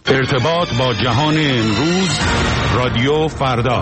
ارتباط با جهان امروز، رادیو فردا.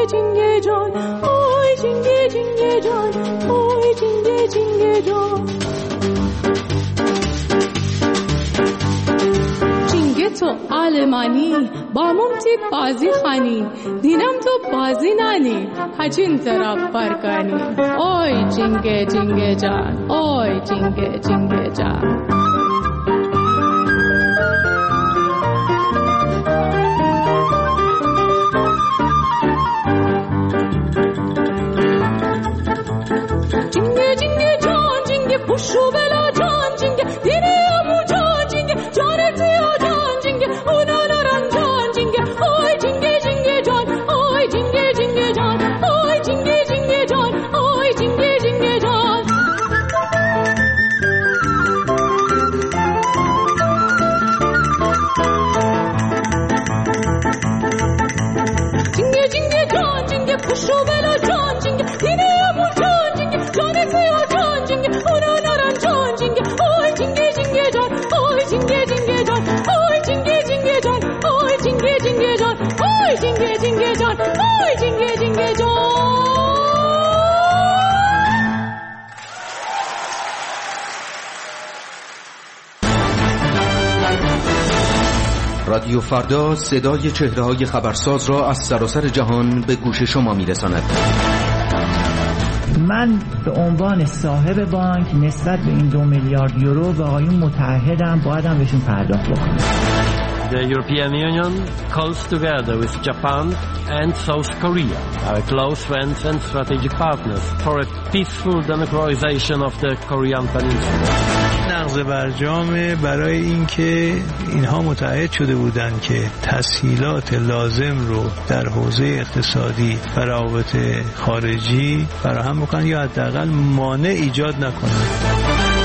جینگه جان آی جینگه جینگه جان آی جینگه جینگه جان جینگه تو آلمانی با ممتی بازی خانی دینم تو بازی نانی هجین طرف برکانی آی جینگه جینگه جان آی جینگه جینگه جان جینگه جینگه جان جینگه پوشو بلا جان جینگه دینه امو جان جینگه جان تیو جان جینگه اونا نارن جان جینگه آی جینگه جینگه جان آی جینگه جینگه جان آی جینگه جینگه جان آی جینگه جینگه جان جینگه جینگه جان جینگه پوشو بلا جان جینگه دینه امو جان جینگه جان تیو جان جینگه اونا نارن جان جینگه آی جینگه جینگه جان آی جینگه جینگه جان آی جینگه جینگه جان آی جینگه جینگه جان آی جینگه جینگه جان آی جینگه جینگه جان رادیو فردا صدای چهره‌های خبرساز را از سراسر جهان به گوش شما می‌رساند. من به عنوان صاحب بانک نسبت به این 2 میلیارد یورو به آقایون متعهدم بایدم بهشون پرداخت بکنم. The European Union calls together with Japan and South Korea, our close friends and strategic partners, for a peaceful demilitarization of the Korean Peninsula. نقض برجام برای اینکه اینها متعهد شده بودند که تسهیلات لازم رو در حوزه اقتصادی و روابط خارجی فراهم بکنن یا حداقل مانع ایجاد نکنن.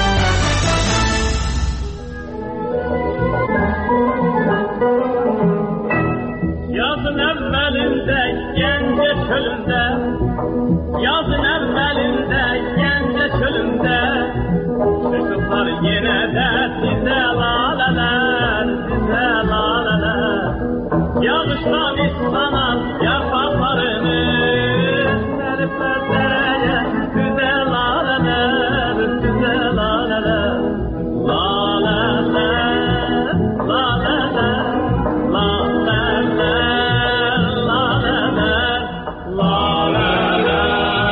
Yazın evvelinde, gence çölünde, çocuklar yine de size laleler, size laleler. Yağıştan ıslanan yapraklarını serip perdeye, size laleler, size laleler. Laleler, laleler, laleler, laleler, laleler.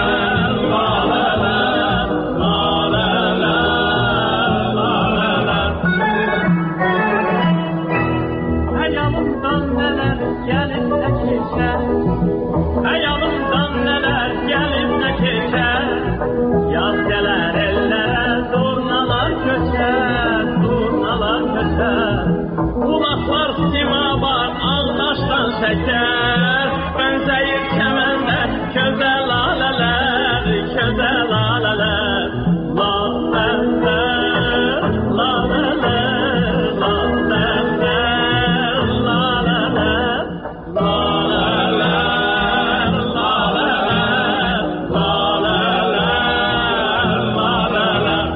Hayalımdan neler gelip de geçer, yaz gelir ellere zurnalar köşer, zurnalar köşer. Kulaklar simabar ağdaştan şeker, benzeyir kemende köze laleler, köze laleler. Laleler, laleler, laleler, laleler, laleler, laleler.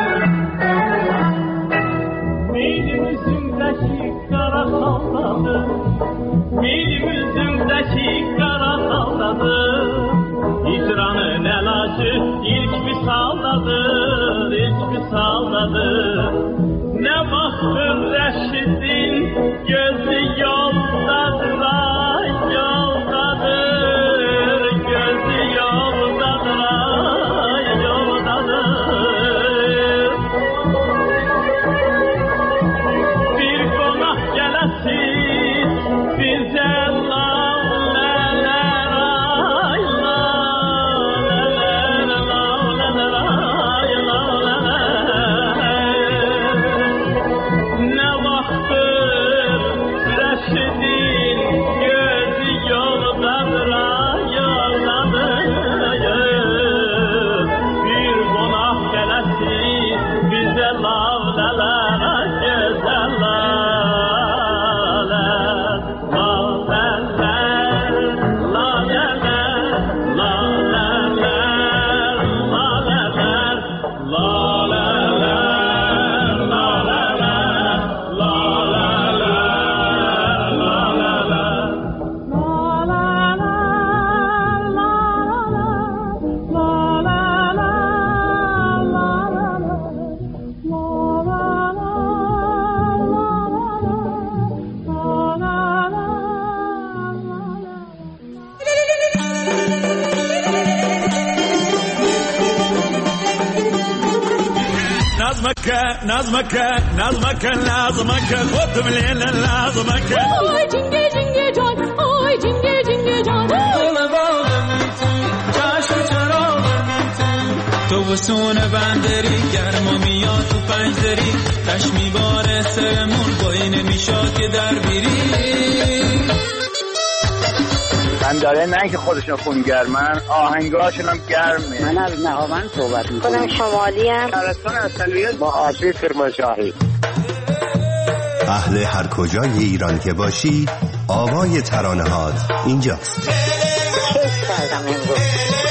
Milimizindeki kara saldadı, milimizindeki kara saldadı, hicranın elacı ilk bir saldadır, ilk bir saldadır. Ne baktın Reşit'in gözü yoldadır, ay yoldadır, gözü yoldadır, ay yoldadır. Bir konak gelesin bize laleler, ay laleler, laleler, ay laleler. Ne vakti خود ملین لازمک آی جنگه جنگه جان آی جنگه جنگه جان تو وسون بندری گرما میاد تو پنجدری تش میباره سرمون بایی نمیشاد که در بیری من داره نه که خودشون خونگرمن آهنگاشون هم گرمه. من از نهاوند صحبت میکنم. خودم شمالی هم شهرستان اصلیت با آسی کرمانشاهی. اهل هر کجای ایران که باشی آوای ترانه‌هات اینجاست. کیف کردم امروز.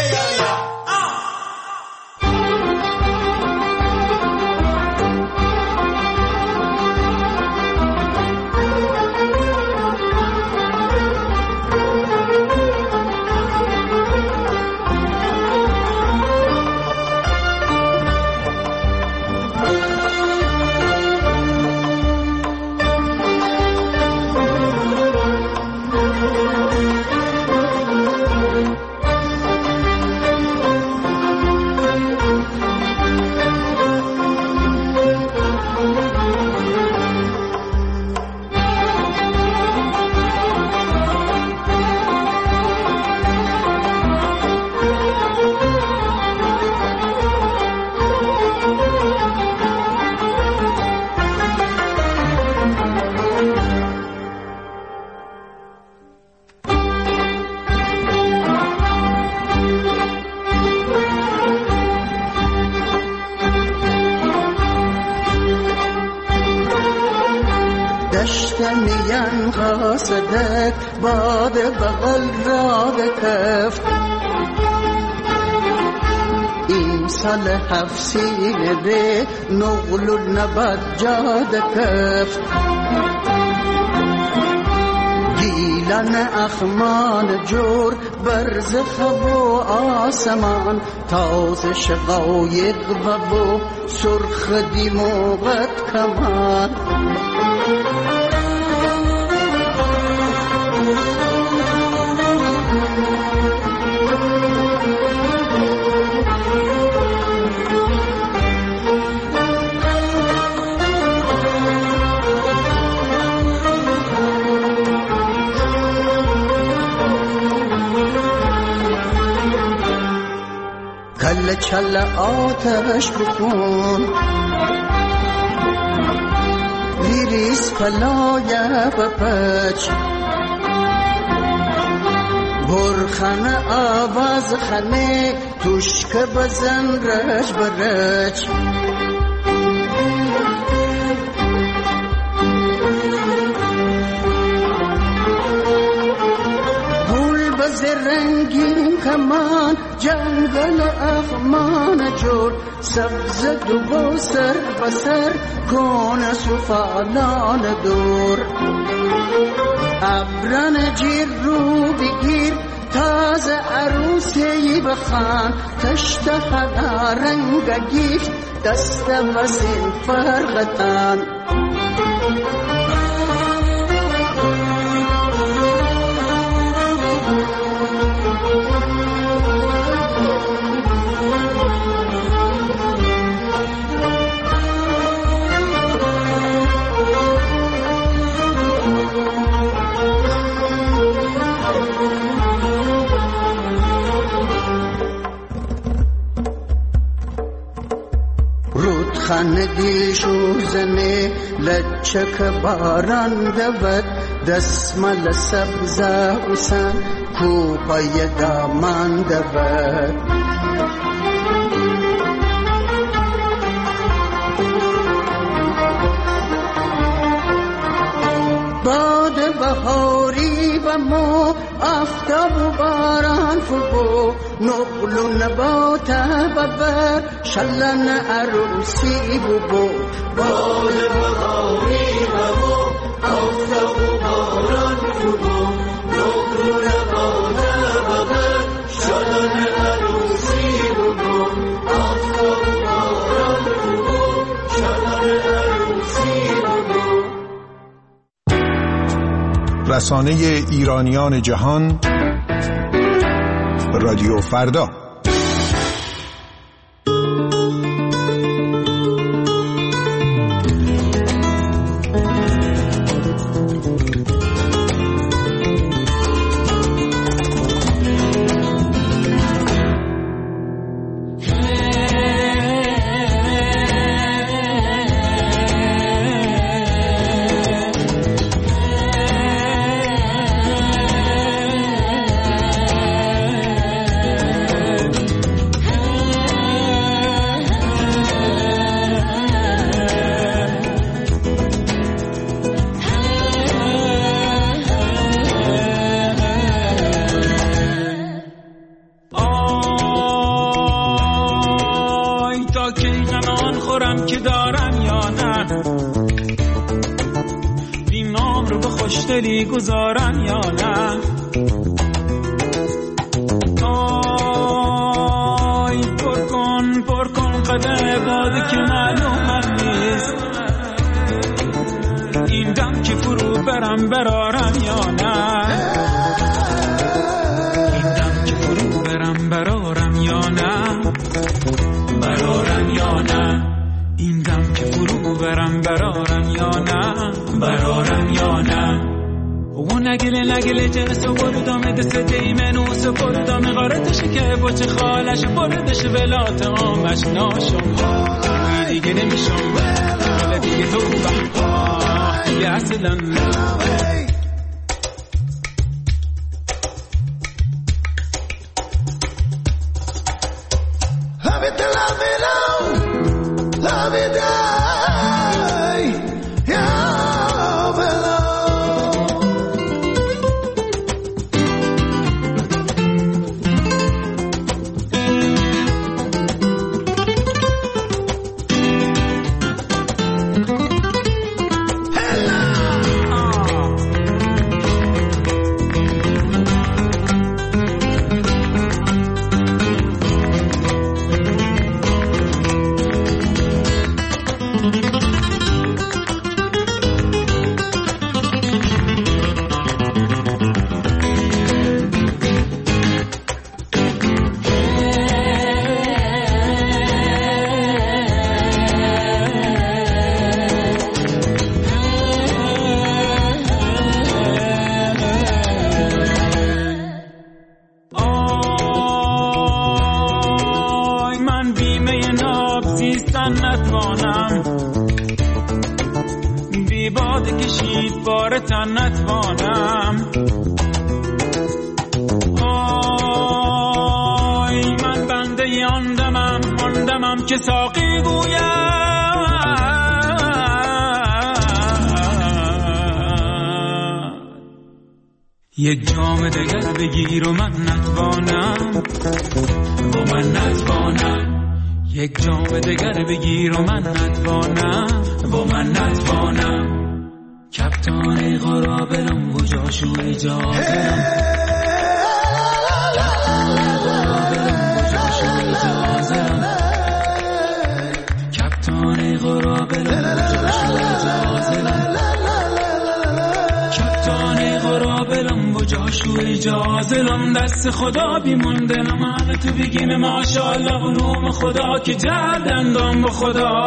دشتنیان قاصدك باد بغل راد كف إيصال حفسين بي نغل النبات جاد كف گیلن اخمان جور برز خبو آسمان تاز شقایق و بو سرخ دیموغت کمان کل چل آتش بکن لیریس پلایه بپچ برخن آواز خنه توشک بزن رج برج گل بز رنگین کمان جنگل اخمان جور سبز دو سر بسر کون سفالان دور ابران جیر رو بگیر تازه عروسی بخان تشت خدا رنگ گیفت دست وزین فرغتان خندی شوزنه لچک باران دود دسمال سبزه حسن کوپای دامان دود باد بهاری و مو آفتاب و باران فبو نقل و نبات ببر شلن عروسی ببو باد بهاری و مو آفتاب و باران فبو نقل و نبات ببر شلن عروسی ببو آفتاب و باران فبو شلن عروسی ببو. رسانه ایرانیان جهان رادیو فردا. که دارم یا نه، این نام رو به خوشدلی گذارم یا نه. آی پر کن قدر بادی که معلومم نیست، این دم که فرو برارم یا نه، این دم که فرو برارم یا نه، برارم یا نه، این دم که فرو برارم یا نه، برارم یا نه. و نگله جنس و بردام دست دیمنوس و بردام غارتش که بچه خالش بردش ولات آمش ناشم دیگه نمیشم ولی دیگه تو دیگه اصلا که ساقی گویم یک جام دگر بگیر و من نتوانم و من نتوانم، یک جام دگر بگیر و من نتوانم و من نتوانم. کپتان غرابلم و جاشو اجازم، کپتان غرابلم و جاشو اجازلم، دست خدا بیموندنم همه تو بگیم ماشاءالله علوم خدا که جردندم با خدا.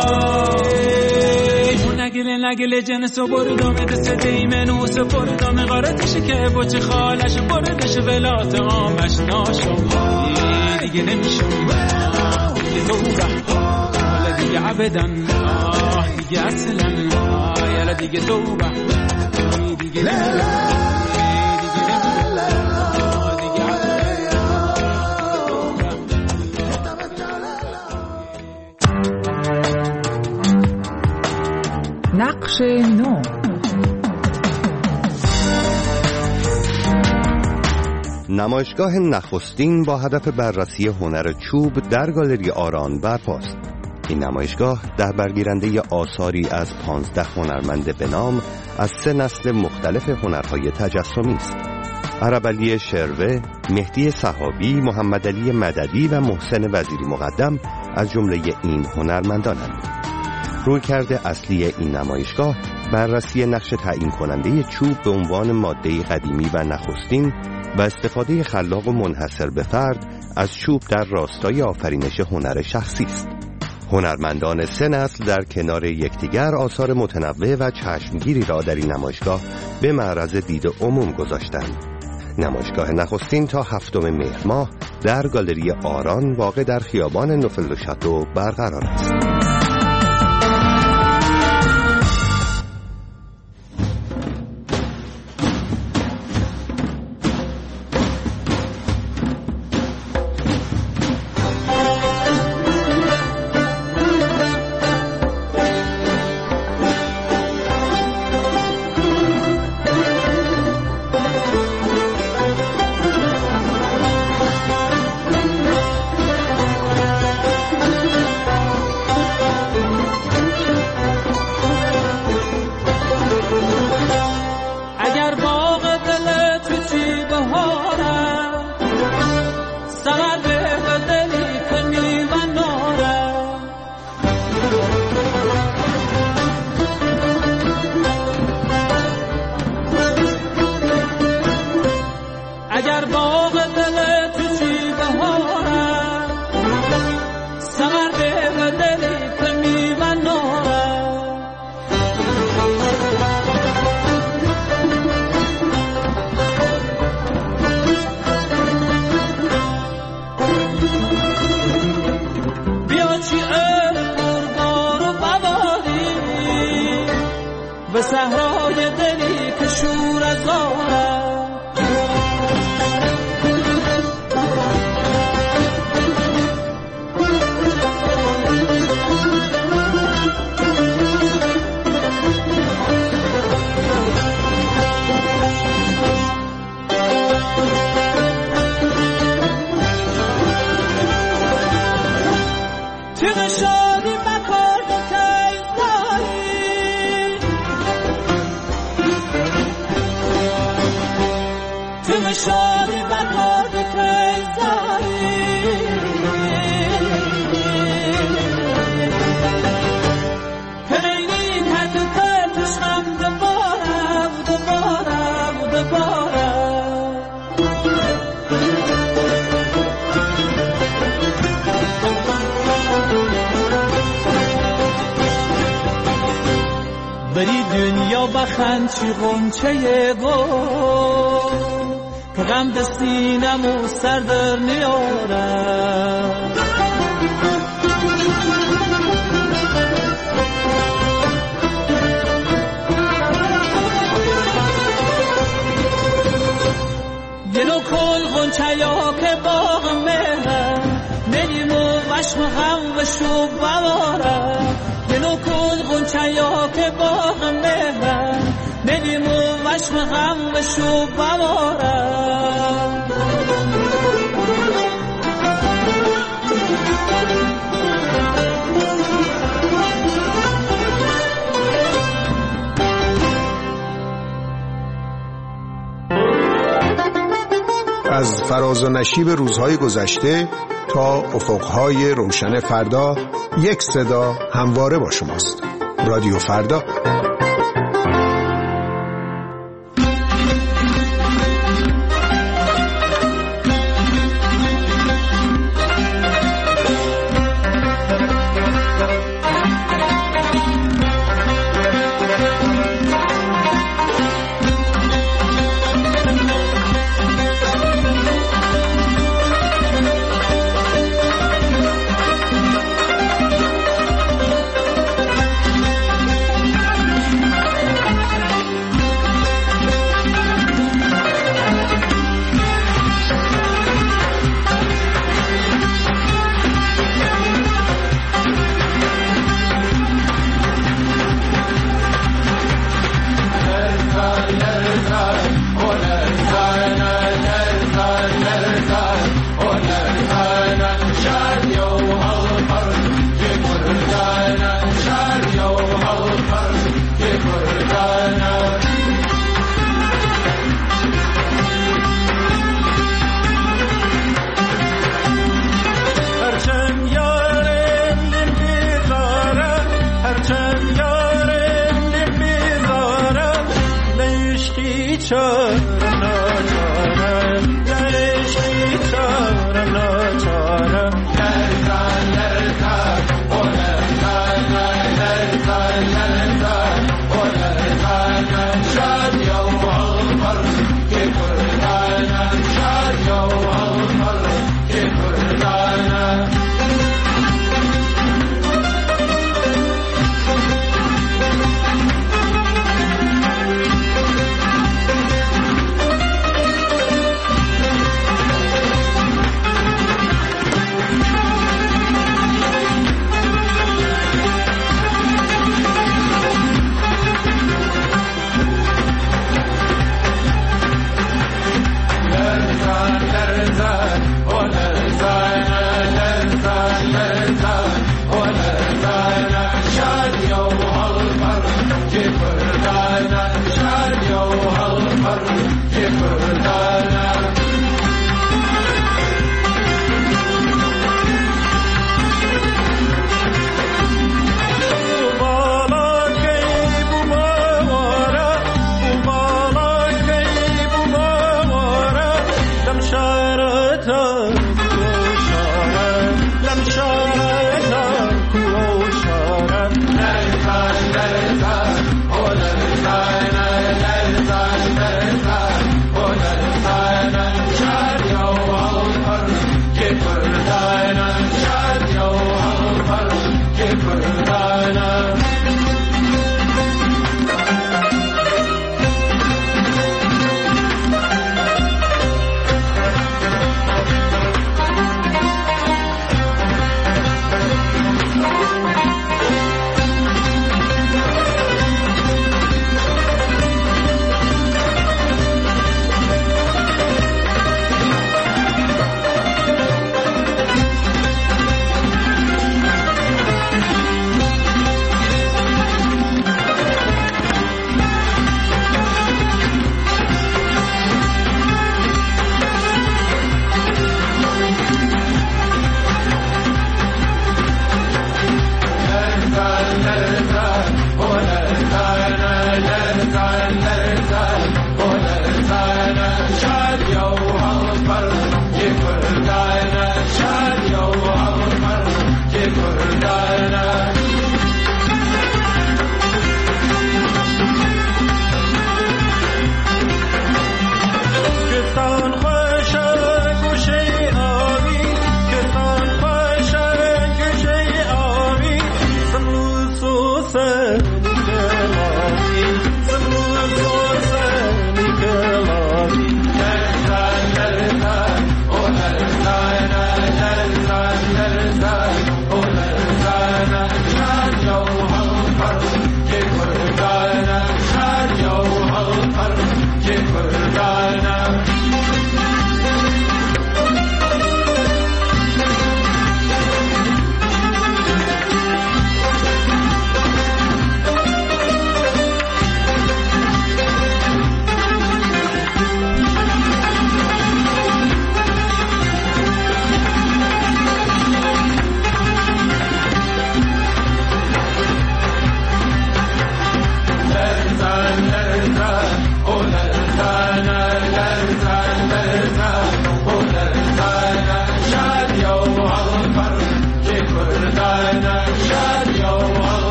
نگله جنس و بردام دست دیمنوس و بردام غارتش که بچه خالش بردش ولات آمش ناشم دیگه نمیشم دیگه تو دیگه عبدن دیگه اصلا یالا دیگه توبه دیگه نقش نو. نمایشگاه نخستین با هدف بررسی هنر چوب در گالری آران برپاست. این نمایشگاه در برگیرنده آثاری از 15 هنرمند به نام از 3 نسل مختلف هنرهای تجسمی است. عربعلی شروه، مهدی صحابی، محمدعلی مددی و محسن وزیری مقدم از جمله این هنرمندانند. رویکرد اصلی این نمایشگاه بررسی نقش تعیین کننده چوب به عنوان ماده قدیمی و نخستین و استفاده خلاق و منحصر به فرد از چوب در راستای آفرینش هنر شخصی است. هنرمندان 3 نسل در کنار یکدیگر آثار متنوع و چشمگیری را در این نمایشگاه به معرض دید عموم گذاشتند. نمایشگاه نخستین تا 7 مهر ماه در گالری آران واقع در خیابان نوفل شاتو برقرار است. بری دنیا بخند چی غنچه گل که غم دستینمو سر در نیارم یه نو کل غنچه یا که باغ مهرم نمیمو وشم هم و شب بوارم یه نو کل غنچه یا که باغ مهرم نمیمو وشم هم و شب بوارم از فراز و نشیب روزهای گذشته تا افقهای روشن فردا، یک صدا همواره با شماست. رادیو فردا.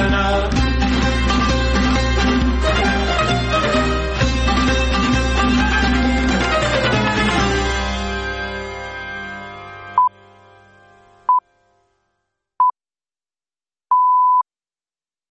منم